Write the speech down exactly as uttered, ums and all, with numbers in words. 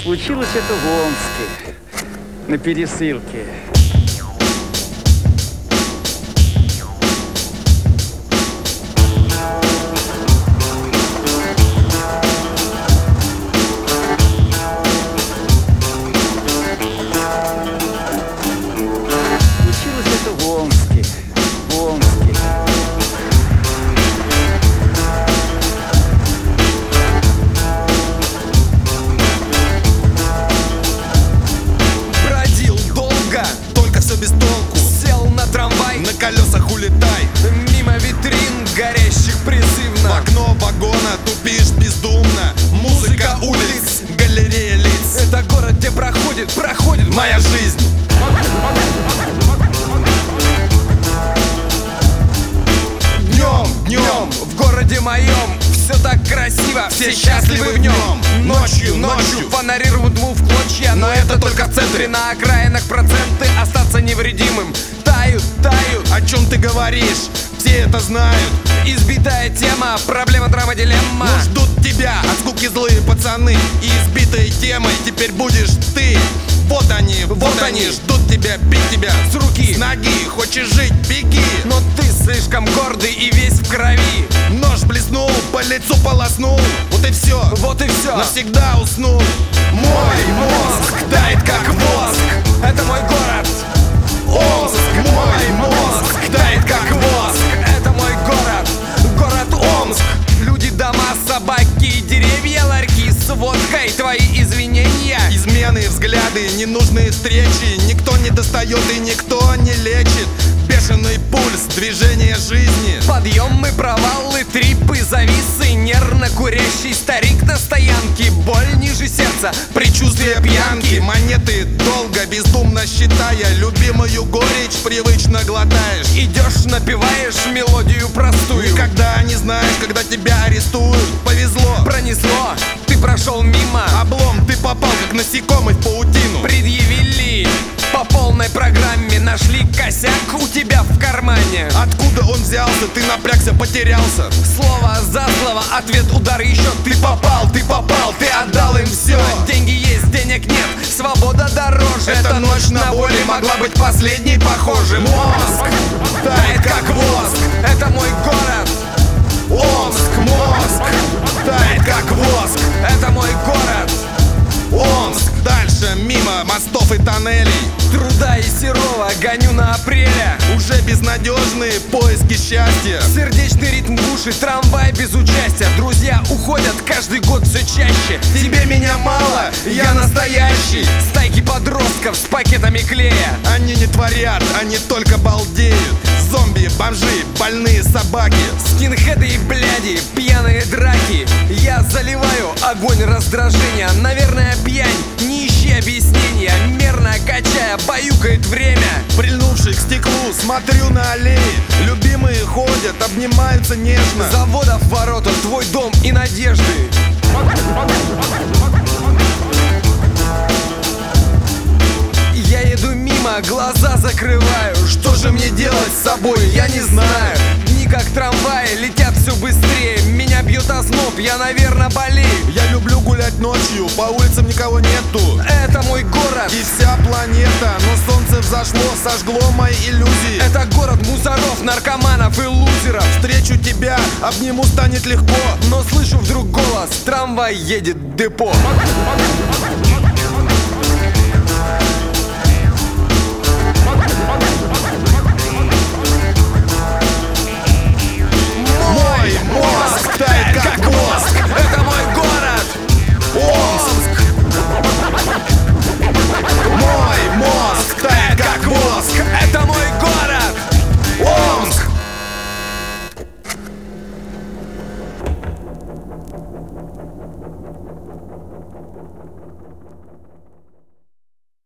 Случилось это в Омске, на пересылке. Случилось это в Омске, в Омске. Бродил долго, только все без толку. Сел на трамвай, на колесах улетай. Мимо витрин, горящих призывно. В окно вагона тупишь бездумно. Музыка улиц, галерея лиц. Это город, где проходит, проходит моя жизнь. Днем, днем, в городе моем все так красиво, все счастливы в нем. Ночью, ночью фонари рвут тьму в клочья, но это только в центре. На окраинах проценты остаться невредимым тают, тают. О чем ты говоришь? Все это знают. Избитая тема, проблема, драма, дилемма. Но ждут тебя от скуки злые пацаны. И избитой темой теперь будешь ты. Вот они, вот, вот они, они ждут тебя, бить тебя с руки, с ноги. Хочешь жить, беги. Но ты слишком гордый и весь в крови. Нож блеснул, по лицу полоснул. Вот и все, вот и все, навсегда уснул. Мой мозг тает как воск. Это мой город Омск. Мой мозг тает как воск. Это мой город, город Омск. Люди, дома, собаки, деревья, ларьки с водкой. Твои извинения, измены, взгляды, ненужные встречи. Никто не достает и никто не лечит. Бешеный пульс, движение жизни. Подъемы, провалы, трипы, зависы. Нервно курящий старик на стоянке. Боль ниже сердца, предчувствие пьянки. Монеты долго, бездумно считая. Любимую горечь привычно глотаешь. Идешь, напеваешь мелодию простую. Никогда не знаешь, когда тебя арестуют. Повезло, пронесло, ты прошел мимо. Облом, ты попал, как насекомый в паутину. Предъявили по полной программе, нашли косяк у тебя в кармане. Откуда он взялся? Ты напрягся, потерялся. Слово за слово, ответ, удар еще. Ты попал, ты попал, ты отдал им все. Деньги есть, денег нет, свобода дороже. Эта ночь на воле могла быть последней, похоже. Мозг тает как воск. Это мой город Омск. Мозг тает как воск. Это мой город Омск. Дальше мимо мостов и тоннелей, труда и серова гоню на апреля. Уже безнадежные поиски счастья. Сердечный ритм в уши, трамвай без участия. Друзья уходят каждый год все чаще. Тебе меня мало, я настоящий. Стайки подростков с пакетами клея. Они не творят, они только балдеют. Зомби, бомжи, больные собаки. Скинхеды и бляди, пьяные драки. Я заливаю огонь раздражения. Наверное, пьянь, не ищи объяснения. Мерно качая, баюкает время. Прильнувший к стеклу, смотрю на аллеи. Любимые ходят, обнимаются нежно. Заводов ворота, твой дом и надежды. Я еду мимо, глаза закрываю. Что же мне делать с собой, я не знаю. Дни как трамваи летят все быстрее. Меня бьет озноб, я, наверное, болею. Я люблю гулять ночью, по улицам никого нету. Это мой город и вся планета. Но солнце взошло, сожгло мои иллюзии. Это город мусоров, наркоманов и лузеров. Встречу тебя, обниму, станет легко. Но слышу вдруг голос, трамвай едет в депо. Мой мозг тает как воск. Это мой город Омск. Мой мозг тает как воск. Это мой город Омск.